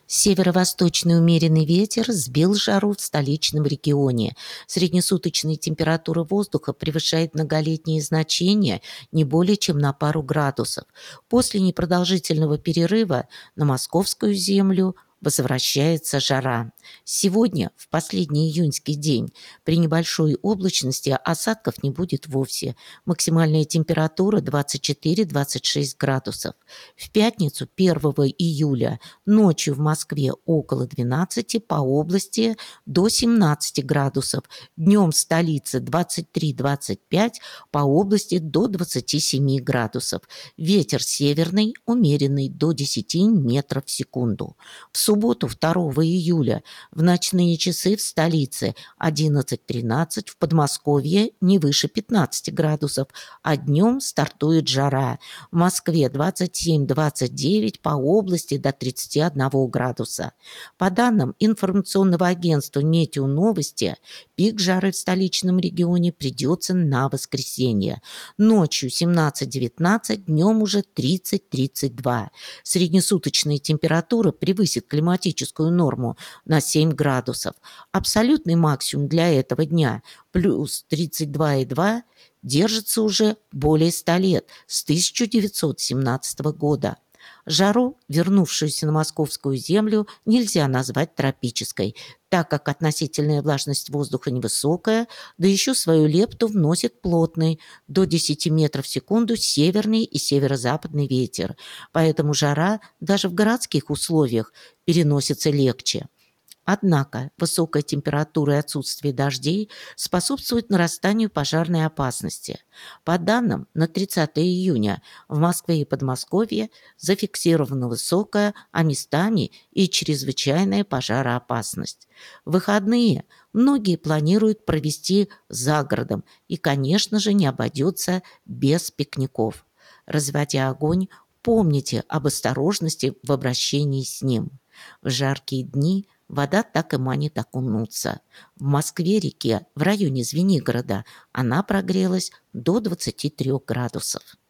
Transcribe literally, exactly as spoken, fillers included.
Северо-восточный умеренный ветер сбил жару в столичном регионе. Среднесуточная температура воздуха превышает многолетние значения не более чем на пару градусов. После непродолжительного перерыва на московскую землю возвращается жара. Сегодня, в последний июньский день, при небольшой облачности осадков не будет вовсе. Максимальная температура двадцать четыре - двадцать шесть градусов. В пятницу, первого июля, ночью в Москве около двенадцати, по области до семнадцати градусов. Днем в столице двадцать три - двадцать пять, по области до двадцати семи градусов. Ветер северный, умеренный до десяти метров в секунду. В субботу, второго июля, в ночные часы в столице одиннадцать - тринадцать, в Подмосковье не выше пятнадцати градусов, а днем стартует жара. В Москве двадцать семь - двадцать девять, по области до тридцати одного градуса. По данным информационного агентства «Метеоновости», пик жары в столичном регионе придется на воскресенье. Ночью семнадцать - девятнадцать, днем уже тридцать - тридцать два. Среднесуточная температура превысит климатическую норму на семь градусов. Абсолютный максимум для этого дня плюс тридцать два и два держится уже более ста лет, с тысяча девятьсот семнадцатого года. Жару, вернувшуюся на московскую землю, нельзя назвать тропической, так как относительная влажность воздуха невысокая, да еще свою лепту вносит плотный, до десяти метров в секунду, северный и северо-западный ветер. Поэтому жара даже в городских условиях переносится легче. Однако высокая температура и отсутствие дождей способствуют нарастанию пожарной опасности. По данным на тридцатое июня в Москве и Подмосковье зафиксирована высокая, а местами и чрезвычайная пожароопасность. В выходные многие планируют провести за городом и, конечно же, не обойдется без пикников. Разводя огонь, помните об осторожности в обращении с ним. В жаркие дни вода так и манит окунуться. В Москве-реке, в районе Звенигорода, она прогрелась до двадцати трёх градусов.